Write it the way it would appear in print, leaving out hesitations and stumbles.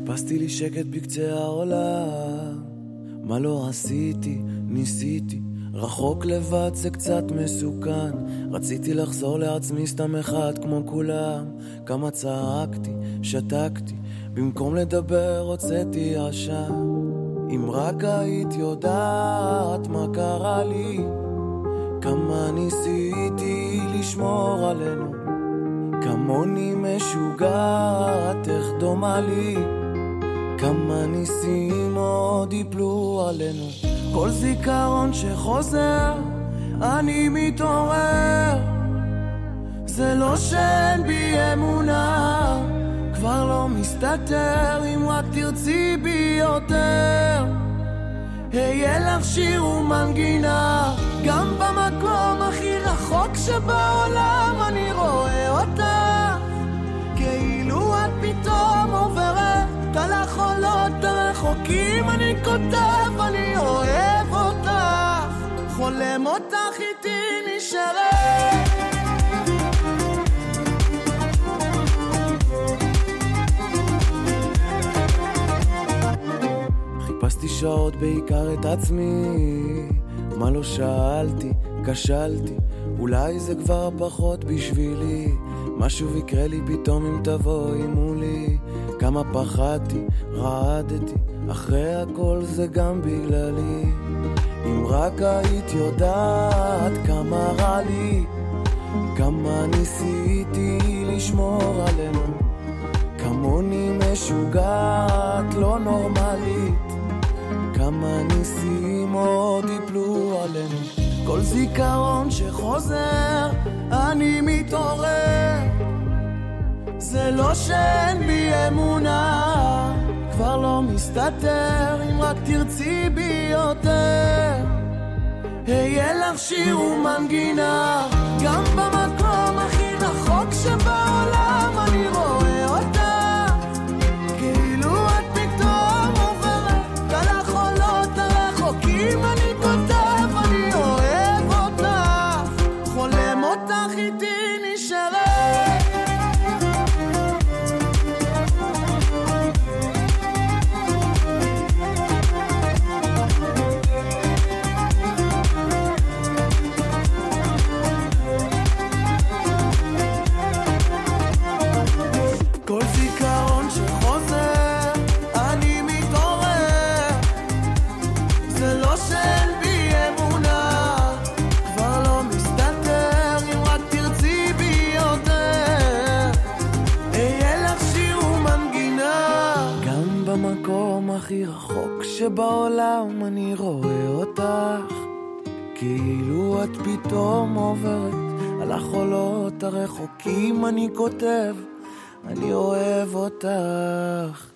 חיפשתי לי שקט בקצה העולם, מה לא עשיתי, ניסיתי, רחוק לבד זה קצת מסוכן, רציתי לחזור לעצמי סתם אחד כמו כולם, כמה צעקתי, שתקתי, במקום לדבר הוצאתי עשן. אם רק היית יודעת מה קרה לי, כמה ניסיתי לשמור עלינו, כמוני משוגעת, איך דומה לי, כמה ניסים עוד יפלו עלינו. כל זיכרון שחוזר אני מתעורר, זה לא שאין בי אמונה, כבר לא מסתתר, אם רק תרצי בי יותר היה לך שיר ומנגינה, גם במקום הכי רחוק שבעולם אני רואה אותך, כאילו את פתאום עוברת על החולות הרחוקים, אני כותב, אני אוהב אותך, חולם אותך איתי נשארת. חיפשתי שעות בעיקר את עצמי, מה לא שאלתי, כשלתי, אולי זה כבר פחות בשבילי, משהו יקרה לי פתאום אם תבואי מולי, כמה פחדתי, רעדתי, אחרי הכל זה גם בגללי. אם רק היית יודעת כמה רע לי, כמה ניסיתי לשמור עלינו, כמוני משוגעת, לא נורמלית, כמה ניסים עוד יפלו עלינו. כל זיכרון שחוזר אני מתעורר, זה לא שאין בי אמונה, כבר לא מסתתר, אם רק תרצי בי יותר היה לך שיר ומנגינה, גם במקום הכי רחוק שבעולם אני רואה אותך, כאילו את פתאום עוברת על החולות הרחוקים, אני כותב, אני אוהב אותך, חולם אותך איתי נשארת. כל זיכרון שחוזר אני מתעורר, זה לא שאין בי אמונה, כבר לא מסתתר, אם רק תרצי בי יותר היה לך שיר ומנגינה, גם במקום הכי רחוק שבעולם אני רואה אותך, כאילו את פתאום עוברת על החולות הרחוקים, אני כותב, אני אוהב אותך.